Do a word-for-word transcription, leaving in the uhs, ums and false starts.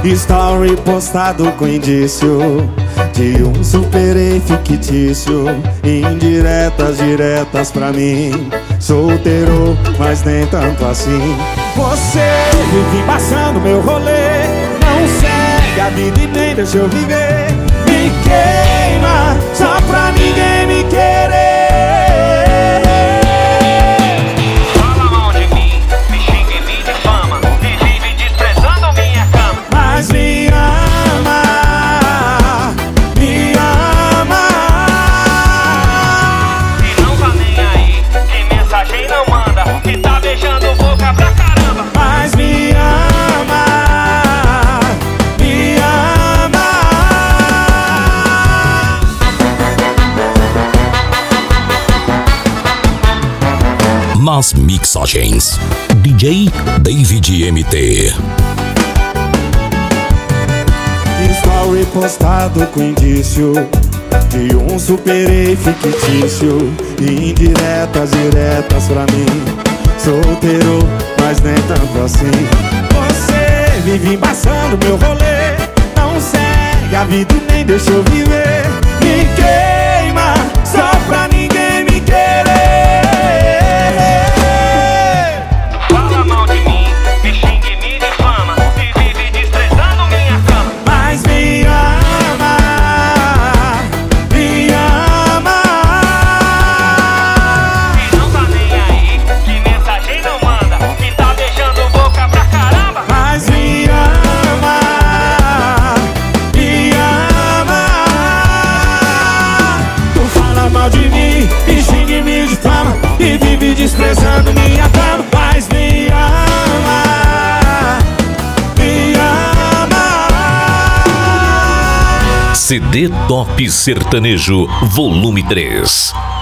Story postado com indício de um superei fictício. Indiretas, diretas pra mim. Solteiro, mas nem tanto assim. Você vive embaçando meu rolê. Não segue a vida e nem deixa eu viver. Me queima só pra ninguém me querer. Fala mal de mim, me xinga e me difama, e vive desprezando minha cama. Mas me ama, me ama. E não tá nem aí, que mensagem não manda, que tá beijando boca pra caramba. Mas me ama, me ama. Nas mixagens, D J David M T. Story postado com indício de um superei fictício. Indiretas, diretas pra mim. Solteiro, mas nem tanto assim. Você vive embaçando meu rolê. Não segue a vida e nem deixa eu viver. Me queima só pra ninguém me querer. Fala mal de mim, me xinga e me difama, e vive desprezando minha cama. Mas me ama, me ama. E não tá nem aí, que mensagem não manda, que tá beijando boca pra caramba. Mas me ama, me ama. Tu fala mal de mim, me xinga e me difama, e vive desprezando minha fama. Mas me ama, me ama. C D Top Sertanejo, volume três.